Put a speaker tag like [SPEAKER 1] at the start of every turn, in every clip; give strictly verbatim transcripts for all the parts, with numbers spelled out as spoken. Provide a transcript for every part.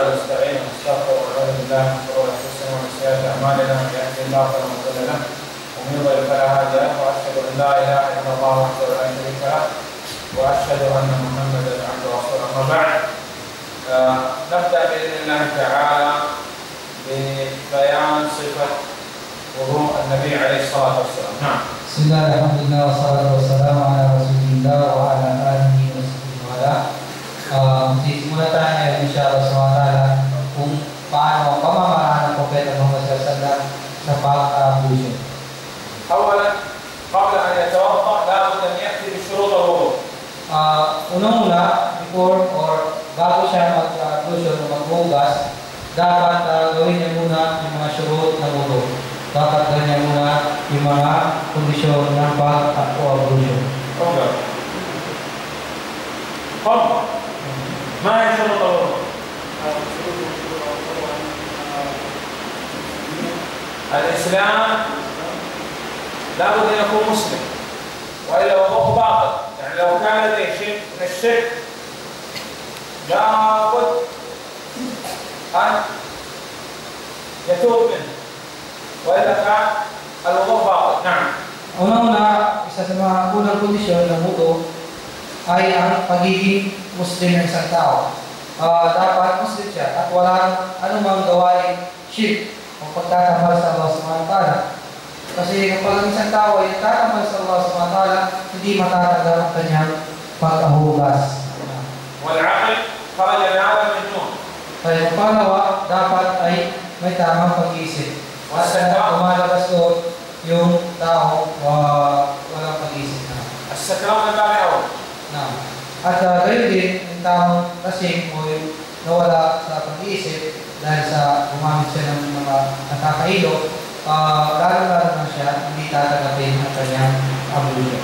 [SPEAKER 1] ونستعين ونستغفر ونعوذ بالله من شرور انفسنا ومن سيئات اعمالنا، من يهده الله فلا مضل له ومن يضلل فلا هادي له، واشهد ان لا اله الا الله وحده لا شريك له واشهد ان محمدا عبده ورسوله. اما بعد، آه نبدا باذن الله تعالى ببيان صفه وضوء النبي عليه الصلاه والسلام. نعم.
[SPEAKER 2] بسم الله الحمد لله والصلاه والسلام على رسول الله وعلى اله وصحbihi wala. Uh, Sisimula tayo ngayon, inshallah subhanahu wa ta'ala, kung paano pamamaraan ng Propeta Muhammad sallallahu alaihi wasallam sa pag-abusyo.
[SPEAKER 1] أولا قبل أن يتوضأ لابد أن يأتي بشروط الوضوء.
[SPEAKER 2] Uh, Unang-una, before or bago siya mag-abusyo o maghugas, dapat uh, gawin niya muna yung mga shurut ng wudu. Dapat gawin niya muna yung mga kondisyon ng pag-abusyo.
[SPEAKER 1] أولا قم ما هي شروط الوضوء؟ الإسلام لابد أن يكون مسلم، وإلا وضوءه باطل. يعني لو كان لديه شيء من الشرك لابد أن يتوب منه، وإلا كان الوضوء باطل. نعم.
[SPEAKER 2] Una-una, isa sa mga unang kondisyon ng wudu ay ang pagiging Muslim ng isang tao. Uh, dapat Muslim siya at walang anumang gawain shirk o pagtatamal sa Allah subhanahu wa ta'ala. Kasi kapag ang isang tao ay tatamal sa Allah subhanahu wa ta'ala, hindi matatagal ang kanyang pag-ahugas.
[SPEAKER 1] والعقل خرج من هذا المجنون.
[SPEAKER 2] Kaya ang pangalawa, dapat ay may tamang pag-iisip. At lumalabas doon yung tao uh, walang pag-iisip na.
[SPEAKER 1] السكران من باب أول.
[SPEAKER 2] Na. At uh, gayon din, yung taong lasing o yung nawala sa pag-iisip dahil sa gumamit siya ng mga nakakailo, uh, lalo-lalo na siya, hindi tatagapin ang kanyang abusyo.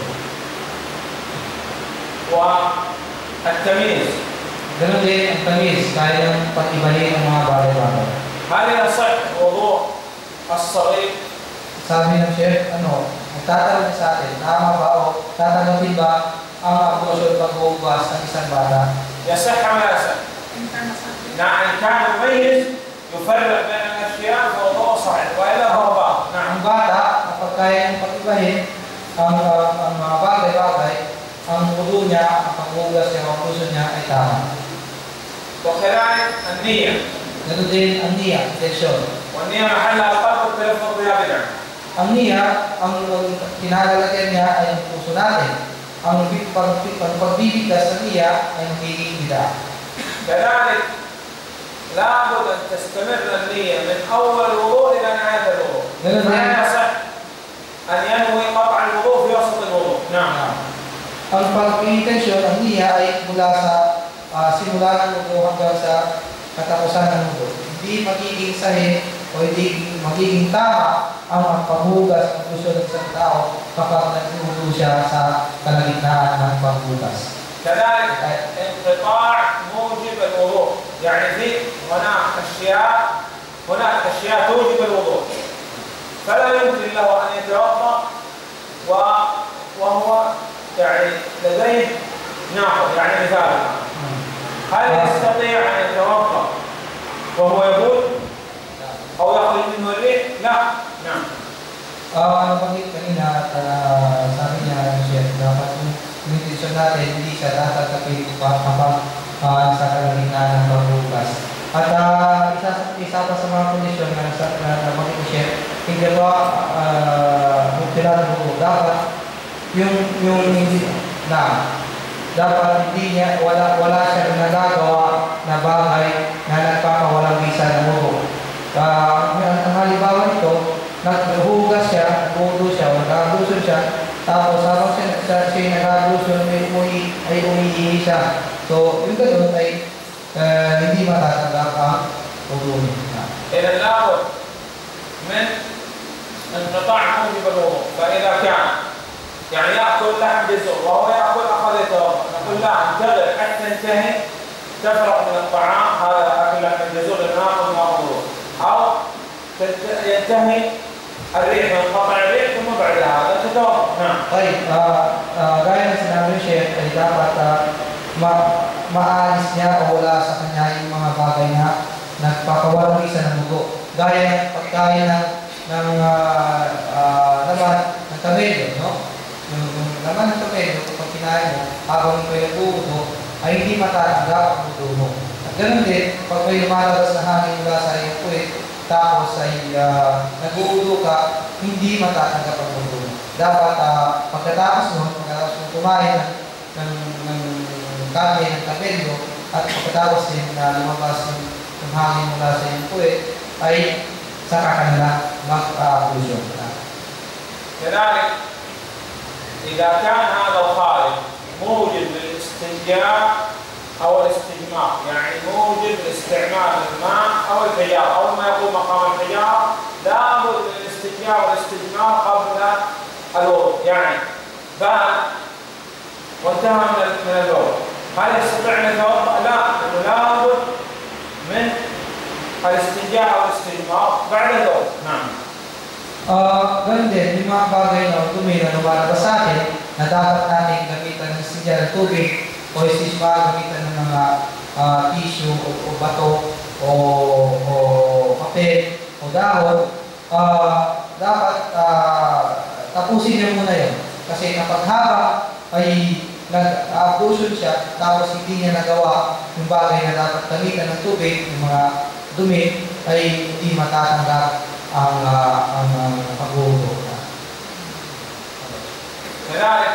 [SPEAKER 1] والتمييز.
[SPEAKER 2] Ganon din ang tamis, kaya ng pag-ibahin ang mga bagay-bagay.
[SPEAKER 1] هل يصح وضوء الصغير؟
[SPEAKER 2] Sabi ng Chef, ano, magtatanong sa atin, tama ba o tatanggapin ba ang abusyo at pag-uubas ng isang bata?
[SPEAKER 1] يصح أم لا يصح؟ نعم، إن كان مميز يفرق بين الأشياء فوضوءه صحيح، وإلا هو باطل. نعم.
[SPEAKER 2] Ang bata, kapag kaya niyang pag-ibahin ang, uh, ang mga bagay-bagay, ang wudu niya, ang pag-uubas niya, ang puso niya ay tama.
[SPEAKER 1] وكذلك النية.
[SPEAKER 2] Ganun din ang niya, intensyon.
[SPEAKER 1] والنية محلها القلب والتلفظ بها بدعة.
[SPEAKER 2] Ang niya, ang kinalalagyan niya ay ang puso natin. Ang pagbibigkas ng niya ay magiging bida.
[SPEAKER 1] كذلك لابد أن تستمر النية من أول الوضوء إلى نهاية الوضوء. لا يصح أن ينوي قطع الوضوء في وسط الوضوء. نعم.
[SPEAKER 2] Ang pag-intensyon, ang niya ay mula sa uh, simula ng wudu hanggang sa katapusan ng wudu. Hindi magiging sahih o hindi magiging tama ang paghugas ng puso ng isang tao kapag nagwudu siya sa kalagitnaan ng paghugas.
[SPEAKER 1] كذلك انقطاع موجب الوضوء، يعني في هناك أشياء هناك أشياء توجب الوضوء، فلا يمكن له أن يتوضأ وهو يعني لديه ناقض. يعني مثال، هل يستطيع أن يتوضأ وهو يبول أو يخرج منه الريح؟ لا. نعم.
[SPEAKER 2] Ah, ano pag kanina uh, sabi niya Chef, dapat yung intensyon natin hindi siya tatatapin kapag uh, sa kalagitnaan ng paghugas. At uh, isa, isa pa sa mga kondisyon na sa na mga Chef, hindi ba uh, mukilala mo dapat yung yung hindi na dapat hindi niya wala wala siya nagagawa na bagay na nagpapawalang bisa ng wudu. Uh, ang halimbawa nito, naghuhugas siya, naghuhudo siya, nag-abuso siya, tapos habang siya, siya, siya nag-abuso, ay, umi, ay umiihi siya. So, yung ganun ay uh, hindi matatanggap ang wudu niya.
[SPEAKER 1] إذا لابد من انقطاع موجب الوضوء. فإذا كان يعني يأكل لحم جزور وهو يأكل أخذ يتوضأ، نقول لا، انتظر حتى تنتهي تفرغ من الطعام، هذا أكل لحم الجزور لناقض ما وضوء، أو ينتهي الريح من قطع الريح ثم بعد هذا تتوضأ. نعم.
[SPEAKER 2] طيب gaya ng sinabi ni Chef ay dapat uh, ma maalis niya o wala sa kanya yung mga bagay na nagpapawala ng isa ng dugo. Gaya ng pagkain ng, ng uh, uh, laman ng kamelyo, no? Yung, yung laman ng kamelyo, kapag kinain mo, habang may nag-uuto, ay hindi matatanggap ang dugo mo. At ganun din, pag may lumalabas na hangin mula sa iyong puwet, tapos ay uh, nag-uuto ka, hindi matatanggap ang dugo mo. Dapat uh, pagkatapos nun, pagkatapos mo kumain ng, ng, ng karne ng kamelyo, at pagkatapos din na lumabas yung, yung hangin mula sa iyong puwet, ay saka ka na lang mag-ablusyon.
[SPEAKER 1] كذلك إذا كان هذا الخارج موجب للاستنجاء أو الاستجمار، يعني موجب لاستعمال الماء أو الحجارة، أو ما يقوم مقام الحجارة، لابد من الاستنجاء والاستجمار قبل الوضوء، يعني بال وانتهى من الوضوء، هل يستطيع أن يتوضأ؟ لا، لأنه لابد من الاستنجاء أو الاستجمار بعد الوضوء. نعم.
[SPEAKER 2] Uh, ganun din, yung mga bagay na dumi na lumalabas sa atin na dapat natin gamitan ng istinja ng tubig o istisma gamitan ng mga uh, tissue o, o bato o, o papel o dahon, uh, dapat uh, tapusin niya muna yun. Kasi kapag habang ay nag-ablution siya tapos hindi niya nagawa yung bagay na dapat gamitan ng tubig, yung mga dumi, ay hindi matatanggap ang uh, ang uh, pag-uuto.
[SPEAKER 1] كذلك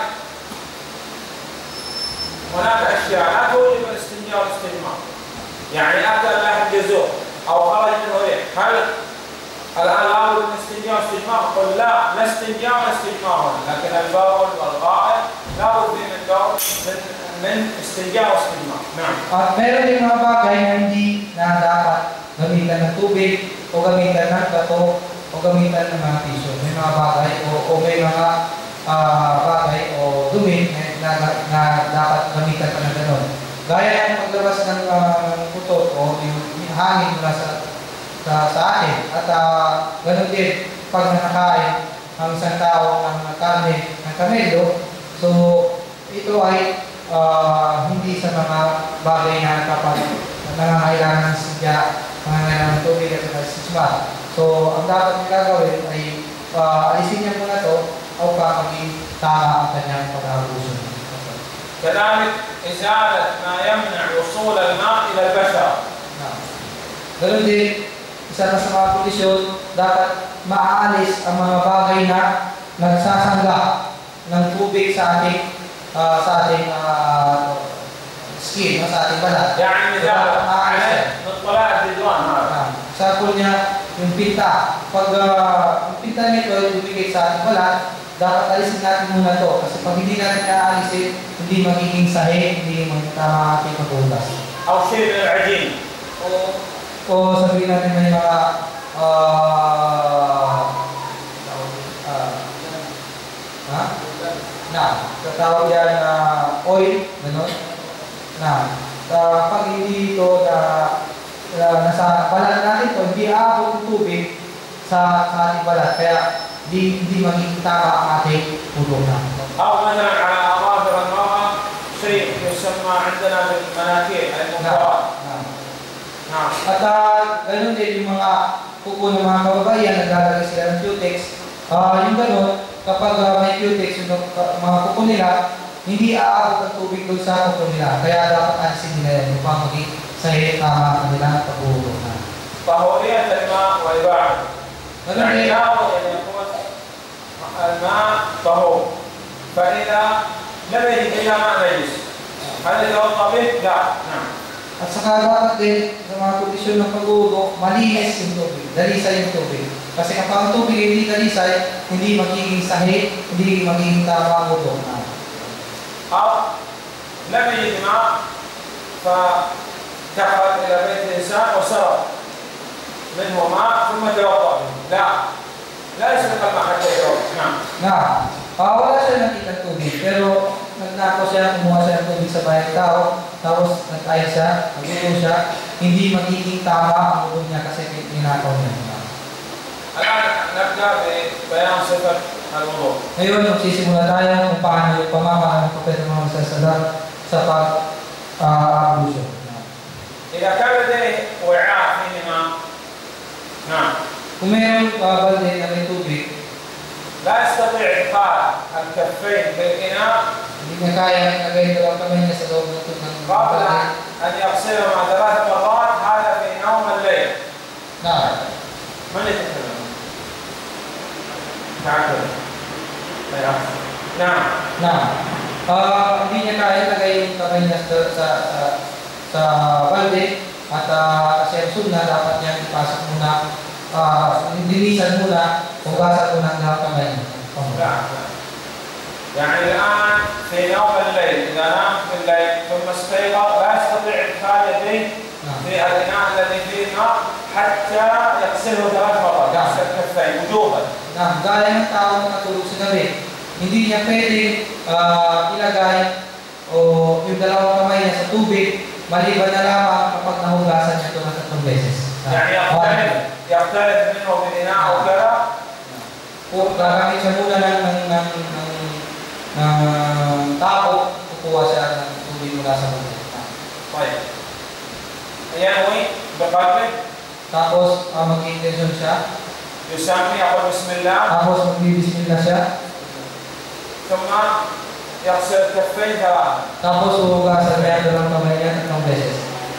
[SPEAKER 1] هناك أشياء لا توجب الاستنجاء والاستجمار، يعني أكل لحم جزور أو خرج منه ريح، هل الآن لابد من استنجاء واستجمار؟ قل لا، لا استنجاء ولا استجمار، لكن البول والغائط لابد من البول من من استنجاء واستجمار. نعم.
[SPEAKER 2] At meron din mga bagay na hindi na dapat gamitan ng tubig o gamitan ng bato o gamitan ng mga tissue. May mga bagay o, o may mga uh, bagay o dumi na, na, na dapat gamitan pa ng gano'n. Gaya ng paglabas ng uh, puto o yung, yung hangin mula sa, sa, sa atin. At uh, gano'n din pag nakakain ang isang tao ng karne ng kamelyo. So ito ay uh, hindi sa mga bagay na kapag nangangailangan ng sidya, nangangailangan ng tubig at istisma. So, ang dapat niya gagawin ay uh, alisin niya muna ito o pa maging tama ang kanyang pag-ablution.
[SPEAKER 1] كذلك إزالة ما يمنع وصول الماء إلى البشرة.
[SPEAKER 2] Ganun din, isa na sa mga kondisyon, dapat maaalis ang mga bagay na nagsasangga ng tubig sa ating uh, sa ating uh, skin, sa ating balat.
[SPEAKER 1] يعني مثال عليه نطلع الديدوان هذا.
[SPEAKER 2] Example niya, yung pinta. Pag uh, yung pinta nito ay dumikit sa ating balat, dapat alisin natin muna ito. Kasi pag hindi natin naalisin, hindi magiging sahi, hindi magiging tama ating paghugas.
[SPEAKER 1] أو شيء من العجين.
[SPEAKER 2] O, o sabihin natin may mga uh, uh, ha? Na, tatawag yan na uh, oil, gano'n. Na, uh, pag hindi ito na uh, nasa balat natin ito, hindi aabot ng tubig sa, sa ating balat, kaya hindi, hindi magiging tama ang ating pulong na.
[SPEAKER 1] أو مثلا على أظافر المرأة شيء يسمى عندنا بالمناكير المنكرات. نعم.
[SPEAKER 2] At uh, gano'n din yung mga kuko ng mga kababayan, naglalagay sila ng cutex. Uh, yung gano'n, kapag uh, may cutex, yung uh, mga kuko nila, hindi aabot ang tubig doon sa kuko nila. Kaya dapat alisin nila yan upang maging sahih tama ang kanilang pag-uulong na.
[SPEAKER 1] طهورية الماء وإباحة. يعني لابد أن يكون الماء طهور، فإذا لم يجد إلا ماء نجس هل يتوضأ به؟ لا. نعم.
[SPEAKER 2] At saka dapat din sa mga kondisyon ng pag-uulong, malinis yung tubig, dalisay yung tubig. Kasi kapag ang tubig hindi dalisay, hindi magiging sahih, hindi magiging tama ang uulong na.
[SPEAKER 1] أو لم يجد ماء فدخل إلى بيت الإنسان وسرق منه ماء ثم توضأ به. لا، لا يسرق الماء حتى يتوضأ. نعم.
[SPEAKER 2] Na, uh, wala siya nakita tubig, pero nagnako siya, kumuha siya ng tubig sa bahay tao, tapos nag-ay siya, nag-ulo siya, hindi magiging tama ang ulo niya kasi ninakaw niya.
[SPEAKER 1] الآن نبدأ ببيان صفة الوضوء.
[SPEAKER 2] Ngayon, magsisimula tayo kung paano yung pamamaraan ng Propeta Muhammad sallallahu alaihi wasallam sa pag-ablusyon.
[SPEAKER 1] إذا كان لديه وعاء فيه
[SPEAKER 2] Kung mayroong uh, balde na may tubig,
[SPEAKER 1] لا يستطيع إدخال الكفين في الإناء
[SPEAKER 2] hindi niya kaya ilagay dalawang kamay niya sa loob ng tubig ng
[SPEAKER 1] قبل
[SPEAKER 2] balde.
[SPEAKER 1] أن يغسلهما ثلاث مرات، هذا في نوم الليل.
[SPEAKER 2] Na,
[SPEAKER 1] من يتكلم؟ تعال. نعم.
[SPEAKER 2] na, uh, hindi niya kaya ilagay yung kamay niya sa, sa, sa, sa balde at uh, kasi ang sunna dapat niya ipasok muna, uh, dinisan muna, hugasan muna ang dalawang kamay niya.
[SPEAKER 1] لا. يعني الآن في نوم الليل، إذا نام في الليل ثم استيقظ لا يستطيع إدخال يديه في الإناء الذي فيه الماء حتى يغسله ثلاث مرات، يغسل كفيه وجوبا.
[SPEAKER 2] Na, gaya ng tao na natulog sa gabi, hindi niya pwedeng uh, ilagay o yung dalawang kamay niya sa tubig, maliban na lamang kapag nahugasan niya ito ng tatlong beses.
[SPEAKER 1] يعني يقترب يقترب منه بالإناء أو كذا.
[SPEAKER 2] O gagamit siya muna ng, ng, ng, ng, ng tao, kukuha siya ng tubig mula sa mundo.
[SPEAKER 1] طيب. ينوي بقلبه.
[SPEAKER 2] Tapos uh, mag-intention siya.
[SPEAKER 1] يسمي يقول بسم الله.
[SPEAKER 2] Tapos mag-bismillah siya.
[SPEAKER 1] ثم يغسل الكفين ثلاثة.
[SPEAKER 2] Tapos hugasan niya ang dalawang kamay niya tatlong beses.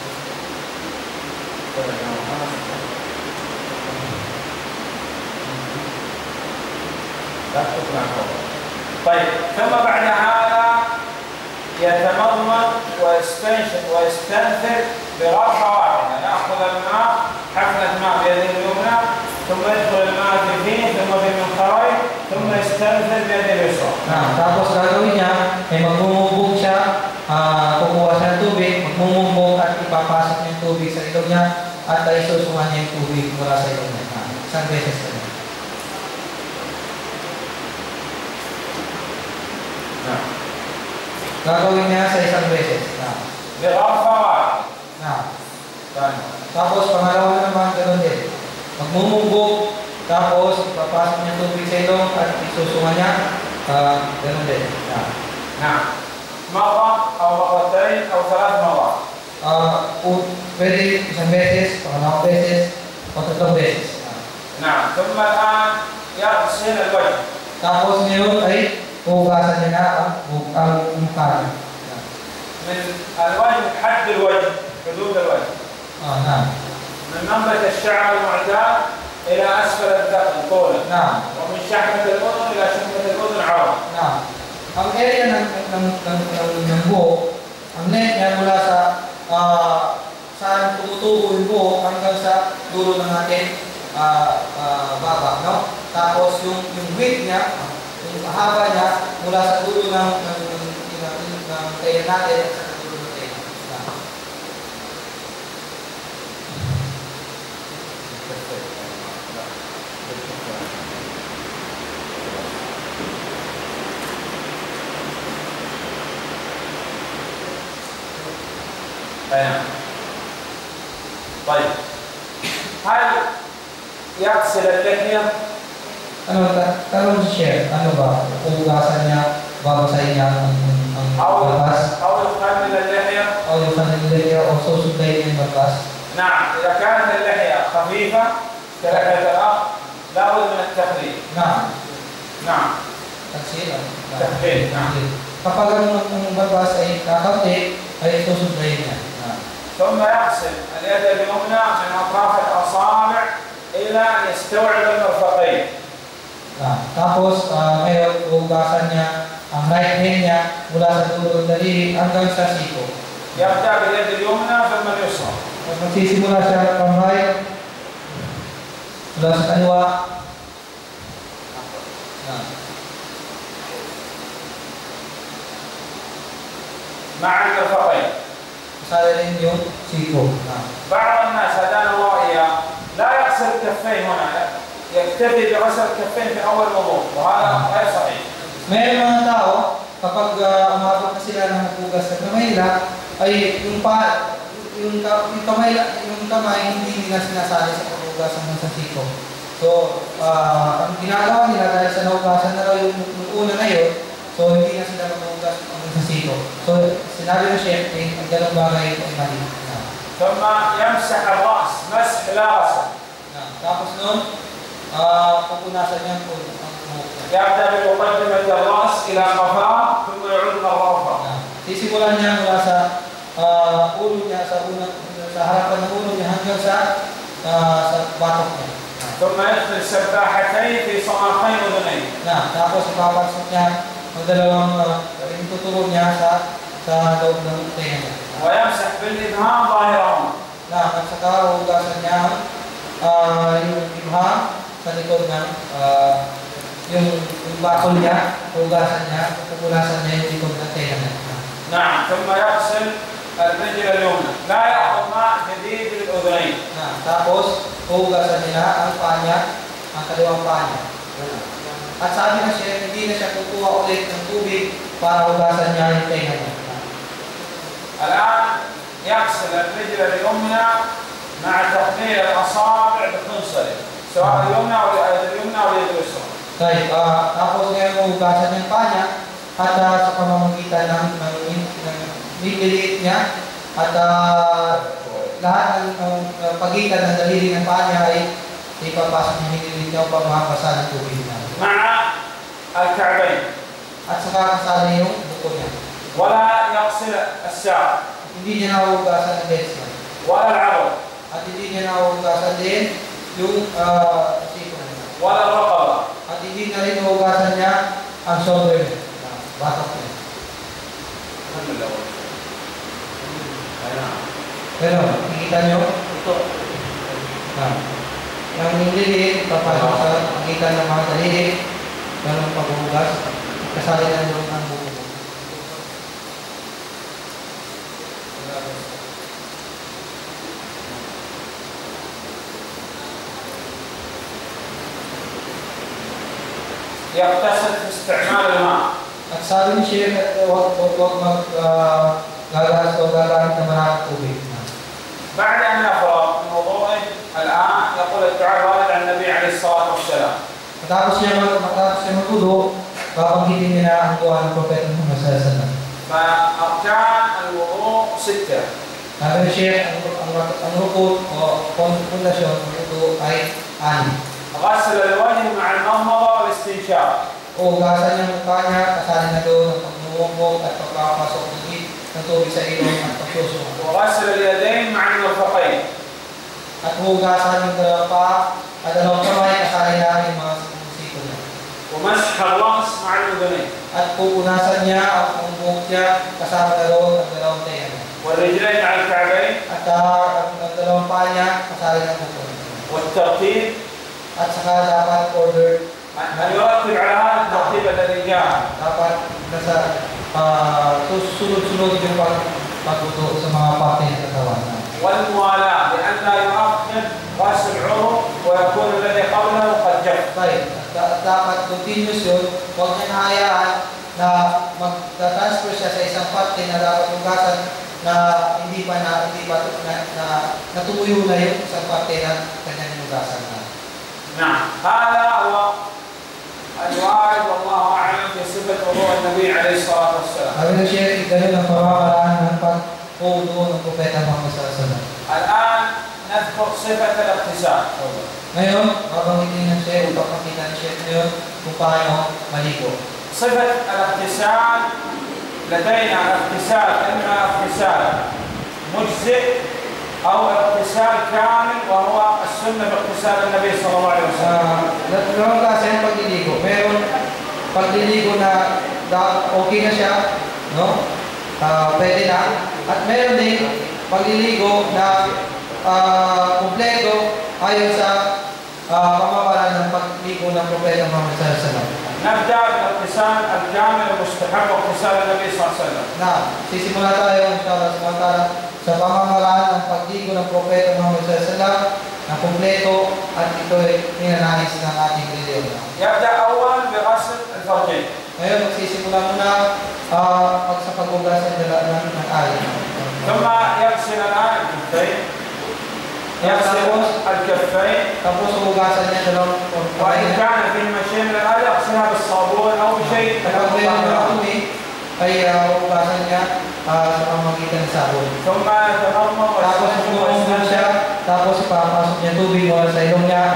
[SPEAKER 1] طيب ثم بعد هذا يتمضمض ويستنشق ويستنثر برفعة واحدة، يأخذ الماء حفنة ماء بيده اليمنى ثم يدخل الماء في فيه ثم في منخريه ثم يستنثر بيده اليسرى.
[SPEAKER 2] Nah, tapos gagawin niya ay magmumubog siya, uh, kukuha siya ng tubig, magmumubog at ipapasok niya yung tubig sa ilong niya at isusungan niya yung tubig mula sa ilong niya. Nah, isang beses na niya.
[SPEAKER 1] نعم.
[SPEAKER 2] Gagawin niya sa isang beses. Nah.
[SPEAKER 1] برفعة واحدة.
[SPEAKER 2] Nah.
[SPEAKER 1] طيب.
[SPEAKER 2] Tapos pangalawa naman ganoon din. Magmumubog, tapos ipapasok niya yung tubig sa ilong at isusungan niya, uh, ganoon din. Nah.
[SPEAKER 1] نعم. مرة أو مرتين أو ثلاث مرات.
[SPEAKER 2] Uh, pwede isang beses, pangalawang beses, o tatlong beses.
[SPEAKER 1] نعم. ثم الآن يغسل الوجه.
[SPEAKER 2] Tapos ngayon ay hugasan niya na ang, ang mukha niya.
[SPEAKER 1] من الوجه حد الوجه، حدود الوجه.
[SPEAKER 2] Ah, na.
[SPEAKER 1] من منبت الشعر المعتاد إلى أسفل الذقن طولا.
[SPEAKER 2] Na.
[SPEAKER 1] ومن شحمة الأذن إلى شحمة الأذن عرضا.
[SPEAKER 2] Na. Ang area ng ng ng ng, ng buhok, ang neck niya mula sa uh, saan tumutubo yung buhok hanggang sa dulo ng ating uh, uh, baba, no? Tapos yung yung width niya, yung haba niya mula sa dulo ng ng ng, ng, ng tail natin sa dulo ng tail. Na.
[SPEAKER 1] طيب هل يغسل اللحية؟
[SPEAKER 2] Ano, ta tanong si Chef, ano ba? Hugasan niya, babasahin niya ang, ang
[SPEAKER 1] أو
[SPEAKER 2] batas?
[SPEAKER 1] أو يخلل اللحية؟
[SPEAKER 2] O yung kanilin niya, o susundayin niya yung batas?
[SPEAKER 1] نعم. إذا كانت اللحية خفيفة كلحية الأخ لابد من التخليل.
[SPEAKER 2] Na.
[SPEAKER 1] نعم.
[SPEAKER 2] Taksi lang.
[SPEAKER 1] Taksi, na.
[SPEAKER 2] Kapag ang, ang batas ay kakaunti, ay susundayin niya. Na.
[SPEAKER 1] ثم يغسل اليد اليمنى من أطراف الأصابع إلى أن يستوعب المرفقين.
[SPEAKER 2] Na. Tapos, uh, ngayon, hugasan niya ang right hand niya mula sa dulo ng daliri hanggang sa siko.
[SPEAKER 1] يبدأ باليد اليمنى ثم اليسرى.
[SPEAKER 2] At magsisimula siya from right, mula sa kaliwa. Na.
[SPEAKER 1] مع المرفقين.
[SPEAKER 2] Kasali rin yung siko. Na.
[SPEAKER 1] بعض الناس هدانا الله إياه لا يغسل الكفين هنا، يكتفي بغسل الكفين في أول وضوء، وهذا غير صحيح.
[SPEAKER 2] May mga tao, kapag uh, umabot na sila ng maghugas ng kamay nila, ay yung pa, yung, yung kamay, yung kamay hindi nila sinasali sa paghugasan ng sasiko. So, uh, ang ginagawa nila dahil sa nahugasan na raw yung, yung una na yun, so hindi na sila maghugas ng sasiko. So, sinabi ng chef, eh, ang ganong bagay ay mali.
[SPEAKER 1] ثم يمسح الرأس مسح لا غسل.
[SPEAKER 2] Tapos nun, uh, pupunasan niya po ang buhok niya.
[SPEAKER 1] يبدأ بمقدمة الرأس إلى قفاه ثم يعود مرة أخرى.
[SPEAKER 2] Sisimulan niya mula sa uh, ulo niya, sa unang, sa harapan ng ulo niya hanggang sa uh, sa batok niya.
[SPEAKER 1] ثم يدخل سباحتين في صماخين أذنين.
[SPEAKER 2] Na, tapos ipapasok niya ang dalawang uh, tuturo niya sa sa loob ng tenga niya.
[SPEAKER 1] ويمسح بالإبهام ظاهرهما.
[SPEAKER 2] Na, at saka hugasan niya uh, yung ibham sa likod ng uh, yung, yung bakol niya, hugasan niya, pupunasan niya yung likod ng tenga niya.
[SPEAKER 1] نعم ثم يغسل الرجل اليمنى لا يأخذ ماء جديد للأذنين.
[SPEAKER 2] Na, tapos hugasan nila ang paa niya, ang kaliwang paa niya. At sabi na siya, hindi na siya kukuha ulit ng tubig para hugasan niya yung tenga niya.
[SPEAKER 1] الآن يغسل الرجل اليمنى مع تقليل الأصابع بخنصره سواء اليمنى أو اليمنى أو اليد اليسرى.
[SPEAKER 2] Right, uh, tapos ngayon hugasan yung paa niya at uh, sa pamamagitan ng, ng, ng, ng nililiit niya at uh, lahat ng, ng, ng pagitan ng daliri ng paa niya ay ipapasok niya nililiit niya upang makapasa ng tubig niya.
[SPEAKER 1] مع الكعبين.
[SPEAKER 2] At saka kasali yung buko niya.
[SPEAKER 1] ولا يغسل الساق.
[SPEAKER 2] Hindi niya nahugasan ang legs niya.
[SPEAKER 1] ولا العضد.
[SPEAKER 2] At hindi niya nahugasan din yung uh, siko niya.
[SPEAKER 1] ولا الرقبة.
[SPEAKER 2] At hindi na rin nahugasan niya ang shoulder niya. Batok niya. Pero, nakikita niyo? Ito. Ah. Yung nililiit, papasok sa pagitan ng mga daliri, ganun paghuhugas, kasali na doon ang buko.
[SPEAKER 1] يغتسل باستعمال الماء.
[SPEAKER 2] At sabi ni Sheikh, huwag huwag mag uh, gagas o gagamit ng maraming tubig.
[SPEAKER 1] بعد أن يفرغ من وضوءه الآن يقول الدعاء الوارد عن النبي عليه الصلاة والسلام.
[SPEAKER 2] Matapos siya mag matapos siya magtudo, babanggitin niya na ang duha ng Propeta Muhammad sallallahu alaihi wasallam.
[SPEAKER 1] فأركان الوضوء ستة.
[SPEAKER 2] Sabi ni Sheikh, ang, ang, ang rukun o pundasyon ng wudu ay anim.
[SPEAKER 1] غسل الوجه مع المضمضة والاستنشاق.
[SPEAKER 2] Hugasan niya mukha niya, kasali na doon ang pagmumugbog at pagpapasok ng tubig sa ilong at pagsuso.
[SPEAKER 1] وغسل اليدين مع المرفقين.
[SPEAKER 2] At hugasan yung dalawang paa at dalawang kamay, kasali na yung mga siko niya.
[SPEAKER 1] ومسح الرأس مع الأذنين.
[SPEAKER 2] At pupunasan niya ang buhok niya, kasama na doon ang dalawang tenga niya.
[SPEAKER 1] والرجلين على الكعبين.
[SPEAKER 2] At uh, ang dalawang paa niya, kasali na buhok niya.
[SPEAKER 1] والترتيب.
[SPEAKER 2] At saka dapat order
[SPEAKER 1] أن يرتب على هذا الترتيب الذي جاء.
[SPEAKER 2] dapat nasa uh, sunod-sunod yung pag pagbuto sa mga parte ng katawan.
[SPEAKER 1] والموالاة لأن لا يؤخر غسل العضو ويكون الذي قبله قد جف.
[SPEAKER 2] Right. Da- dapat continuous yun. Huwag niya nahayaan na mag-transfer siya sa isang parte na dapat hugasan na hindi pa na hindi pa na, na natuyo na yung isang parte na kanyang hugasan na.
[SPEAKER 1] نعم هذا هو الوارد والله أعلم في صفة وضوء النبي عليه الصلاة والسلام.
[SPEAKER 2] Sabi ng Sheikh, ganun ang pamamaraan ng pag-udo ng Propeta Muhammad sallallahu alaihi wasallam.
[SPEAKER 1] الآن نذكر صفة الاغتسال.
[SPEAKER 2] Ngayon, babanggitin ng Sheikh, ipapakita ng Sheikh ngayon kung paano maligo.
[SPEAKER 1] صفة الاغتسال لدينا اغتسال إما اغتسال مجزئ أو اغتسال كامل وهو السنة باغتسال النبي صلى الله عليه وسلم.
[SPEAKER 2] Dalawang klase ng pagliligo. Meron pagliligo na okay na siya, no? Uh, pwede na. At meron din pagliligo na uh, kumpleto ayon sa uh, pamamaraan ng pagligo ng Propeta Muhammad sallallahu alaihi wasallam.
[SPEAKER 1] نبدأ بالاغتسال الكامل المستحب واغتسال النبي صلى الله عليه وسلم.
[SPEAKER 2] Na, sisimula tayo inshallah samantala sa pamamaraan ng pagligo ng Propeta Muhammad sallallahu alaihi wasallam na kumpleto at ito ay ninanais ng ating reliyon.
[SPEAKER 1] يبدأ أولا بغسل الفرجين.
[SPEAKER 2] Ngayon, magsisimula muna uh, pag sa paghugas ng dala ng, ng alin.
[SPEAKER 1] ثم يغسل الآن الكفين. يغسل الكفين.
[SPEAKER 2] Tapos hugasan niya dalawang
[SPEAKER 1] وإن كان فيهما شيء من الآية يغسلها بالصابون أو بشيء.
[SPEAKER 2] Kapag meron na tubig, ay uh, hugasan niya uh, sa pamamagitan ng sabon.
[SPEAKER 1] ثم يتضمن
[SPEAKER 2] Tapos
[SPEAKER 1] ويستنشق
[SPEAKER 2] umuungol siya, tapos ipapasok niya tubig mula sa ilong niya,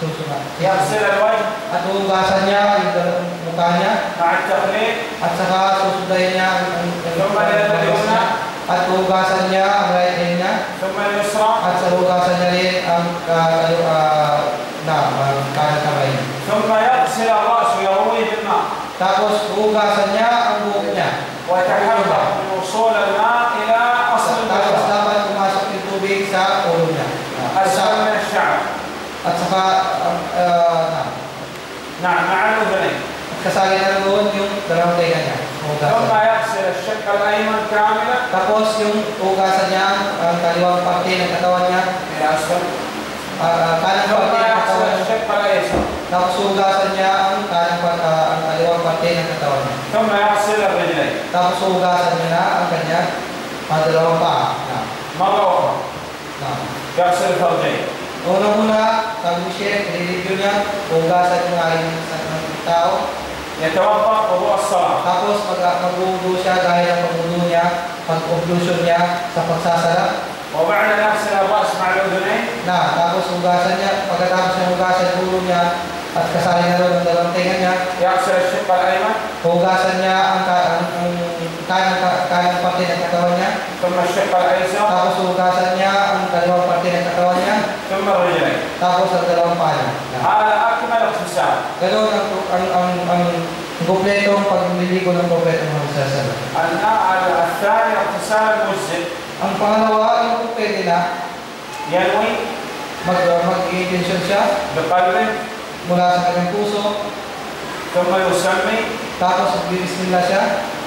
[SPEAKER 2] susunod.
[SPEAKER 1] يغسل الوجه
[SPEAKER 2] At hugasan niya yung dalawang mukha niya.
[SPEAKER 1] مع التقليد
[SPEAKER 2] At saka susundayin niya ang ang- ang-
[SPEAKER 1] ثم اليد اليمنى
[SPEAKER 2] At hugasan niya ang right hand niya.
[SPEAKER 1] ثم اليسرى
[SPEAKER 2] At sa hugasan niya rin ang uh, uh, na, ang kanang kamay niya.
[SPEAKER 1] ثم يغسل الرأس ويرويه بالماء
[SPEAKER 2] Tapos hugasan niya ang buhok niya.
[SPEAKER 1] ويتحرك من وصول الماء إلى أصل
[SPEAKER 2] Tapos
[SPEAKER 1] البشرة
[SPEAKER 2] dapat pumasok yung tubig sa ulo niya.
[SPEAKER 1] أسفل من الشعر.
[SPEAKER 2] At saka uh, uh, na,
[SPEAKER 1] نعم مع الأذنين.
[SPEAKER 2] kasali na doon yung dalawang tenga niya.
[SPEAKER 1] ثم
[SPEAKER 2] Hugasan.
[SPEAKER 1] يغسل الشق الأيمن كاملا
[SPEAKER 2] Tapos yung hugasan niya ang kaliwang parte ng katawan niya.
[SPEAKER 1] إلى أسفل.
[SPEAKER 2] Uh, uh, kanang
[SPEAKER 1] ثم
[SPEAKER 2] parte ng
[SPEAKER 1] يغسل
[SPEAKER 2] katawan niya.
[SPEAKER 1] الشق الأيسر.
[SPEAKER 2] Tapos hugasan niya ang kanang part, uh, ang kaliwang parte ng katawan niya.
[SPEAKER 1] ثم يغسل الرجلين
[SPEAKER 2] Tapos hugasan niya na ang kanyang mga dalawang paa. Na,
[SPEAKER 1] مرة أخرى.
[SPEAKER 2] na.
[SPEAKER 1] يغسل الفرجين.
[SPEAKER 2] Una-una, sabi ni Chef, nililibyo niya, hugasan yung aking sa ng tao.
[SPEAKER 1] يتوضأ وضوء الصلاة.
[SPEAKER 2] Tapos mag mag-uudo siya dahil ang pag-udo niya, pag-oblution niya sa pagsasala.
[SPEAKER 1] وبعد أن يغسل الرأس مع الأذنين
[SPEAKER 2] Na, tapos hugasan niya, pagkatapos niya hugasan yung ulo niya at kasali na rin ang dalawang tenga niya,
[SPEAKER 1] يغسل الشق الأيمن
[SPEAKER 2] hugasan niya ang, ka, ang, ang kanang, kanang parte ng katawan niya.
[SPEAKER 1] ثم الشق الأيسر
[SPEAKER 2] Tapos hugasan niya ang dalawang parte ng katawan niya.
[SPEAKER 1] ثم الرجلين.
[SPEAKER 2] Tapos ang dalawang paa niya. Na.
[SPEAKER 1] هذا أكمل اغتسال.
[SPEAKER 2] Ganun ang, ang, ang, ang kumpletong pagliligo ng kumpletong magsasala.
[SPEAKER 1] الآن الثاني اغتسال المجزئ.
[SPEAKER 2] Ang pangalawa, yung kung pwede na,
[SPEAKER 1] ينوي
[SPEAKER 2] mag, mag-intention siya
[SPEAKER 1] بقلبه
[SPEAKER 2] mula sa kanyang puso,
[SPEAKER 1] ثم يسمي
[SPEAKER 2] tapos magbibismillah siya,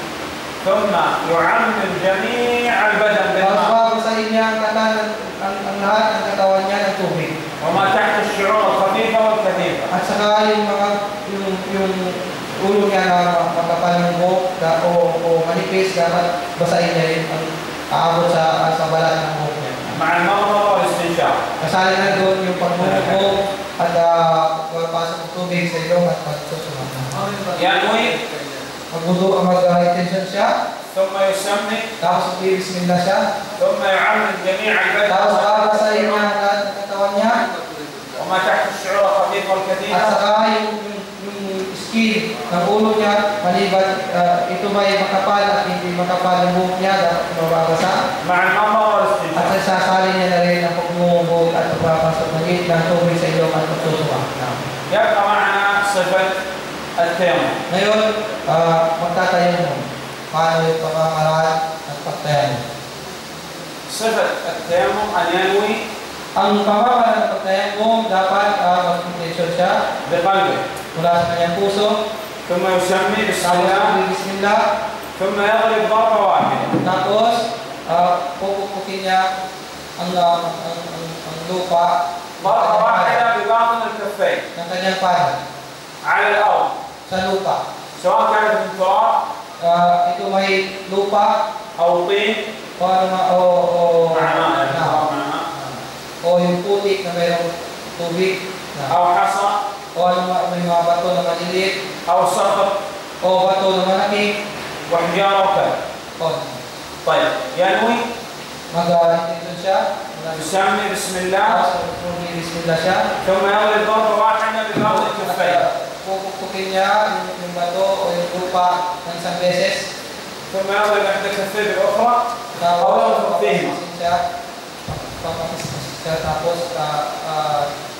[SPEAKER 1] ثم يعمم جميع البدن
[SPEAKER 2] tapos
[SPEAKER 1] بالماء
[SPEAKER 2] babasahin niya ang, katawan, ang, ang lahat ng katawan niya ng tubig.
[SPEAKER 1] وما تحت الشعور الخفيفة والكثيفة.
[SPEAKER 2] At saka yung mga, yung, yung ulo niya na makapal ng buhok na- o, o manipis, dapat basahin niya yun ang aabot sa, sa balat ng buhok niya.
[SPEAKER 1] مع المضمضة والاستنشاق.
[SPEAKER 2] Kasali na doon yung pagmumuko at uh, pagpasok ng tubig sa ilong at pagsusunod.
[SPEAKER 1] ينوي
[SPEAKER 2] Magbudo ang mag-intention siya,
[SPEAKER 1] ثم يسمي
[SPEAKER 2] tapos magbibismillah siya,
[SPEAKER 1] ثم يعمم جميع
[SPEAKER 2] tapos
[SPEAKER 1] البدن
[SPEAKER 2] babasahin niya ang lahat ng katawan niya,
[SPEAKER 1] وما تحت الشعور الخفيفة
[SPEAKER 2] at
[SPEAKER 1] والكثيفة.
[SPEAKER 2] saka yung, yung, yung skin ng ulo niya, maliban uh, ito may makapal at hindi makapal ang buhok niya, dapat mababasa.
[SPEAKER 1] مع المضمضة
[SPEAKER 2] At
[SPEAKER 1] والاستنشاق.
[SPEAKER 2] sasali niya na rin ang pagmumuko at pagpapasok ng git ng tubig sa ilong at pagsusunod.
[SPEAKER 1] يبقى معنا صفة التيمم.
[SPEAKER 2] Ngayon, uh, magtatayo mo. Paano yung pamamaraan at pagtayo mo?
[SPEAKER 1] صفة التيمم أن ينوي
[SPEAKER 2] Ang pamamaraan at pagtayo mo, dapat uh, mag-intention siya
[SPEAKER 1] بقلبه
[SPEAKER 2] mula sa kanyang puso.
[SPEAKER 1] ثم يسمي بسم
[SPEAKER 2] Tapos
[SPEAKER 1] الله
[SPEAKER 2] magbibismillah.
[SPEAKER 1] ثم يضرب ضربة واحدة.
[SPEAKER 2] Tapos, uh, pupupukin niya ang, uh, ang, ang, ang lupa ng
[SPEAKER 1] ضربة
[SPEAKER 2] kanyang
[SPEAKER 1] واحدة
[SPEAKER 2] palad.
[SPEAKER 1] بباطن الكفين
[SPEAKER 2] Ng kanyang palad
[SPEAKER 1] على الأرض
[SPEAKER 2] sa lupa.
[SPEAKER 1] سواء كانت من تراب
[SPEAKER 2] Uh, ito may lupa
[SPEAKER 1] أو طين
[SPEAKER 2] o ano ma- o, o,
[SPEAKER 1] مع ماء يعني
[SPEAKER 2] na,
[SPEAKER 1] تراب مع ماء
[SPEAKER 2] o yung putik na mayroong tubig na,
[SPEAKER 1] أو حصى
[SPEAKER 2] o ano ma- may mga bato na maliliit
[SPEAKER 1] أو صخر
[SPEAKER 2] o bato na malaki
[SPEAKER 1] وحجارة وكذا.
[SPEAKER 2] o
[SPEAKER 1] طيب ينوي
[SPEAKER 2] mag-intention siya
[SPEAKER 1] يسمي بسم الله
[SPEAKER 2] tapos magbibismillah siya
[SPEAKER 1] ثم يضرب ضربة واحدة بباطن الكفين
[SPEAKER 2] pupukin niya yung, yung bato o yung lupa ng isang beses
[SPEAKER 1] ثم يضرب إحدى كفيه بالأخرى
[SPEAKER 2] tapos
[SPEAKER 1] أو يضرب فيهما.
[SPEAKER 2] papakisin siya papakisin siya tapos ah ah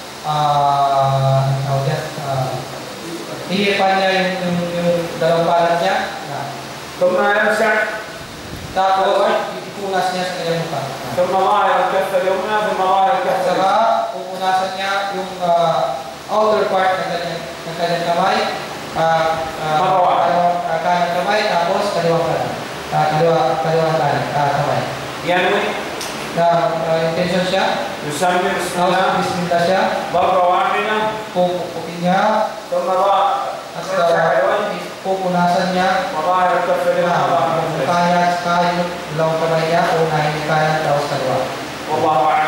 [SPEAKER 2] ah ano tawag yan ah hihipan niya yung, yung, yung dalawang palad niya na
[SPEAKER 1] ثم يمسح
[SPEAKER 2] tapos ipunas niya sa kanyang mukha.
[SPEAKER 1] ثم ظاهر الكفة اليمنى ثم ظاهر
[SPEAKER 2] At
[SPEAKER 1] الكفة
[SPEAKER 2] saka
[SPEAKER 1] اليسرى.
[SPEAKER 2] pupunasan niya yung ah, outer part ng kanyang, ng kanyang kamay, ah ah,
[SPEAKER 1] Makawa.
[SPEAKER 2] kalawang ah, kanang kamay, tapos kaliwang kanan. Ah, kaliwa, kaliwang kanan, ah, kamay.
[SPEAKER 1] ينوي
[SPEAKER 2] Na ah, intention siya,
[SPEAKER 1] يسمي بسم
[SPEAKER 2] tapos
[SPEAKER 1] الله
[SPEAKER 2] bismillah siya,
[SPEAKER 1] ضربة واحدة
[SPEAKER 2] pupukin niya,
[SPEAKER 1] ثم ظاهر
[SPEAKER 2] at
[SPEAKER 1] يمسح الوجه
[SPEAKER 2] uh, pupunasan niya,
[SPEAKER 1] وظاهر الكفة اليمنى وظاهر
[SPEAKER 2] ah,
[SPEAKER 1] الكفة
[SPEAKER 2] mukha niya at saka yung dalawang kamay niya, unahin yung kanan, tapos kaliwa.
[SPEAKER 1] والله أعلم.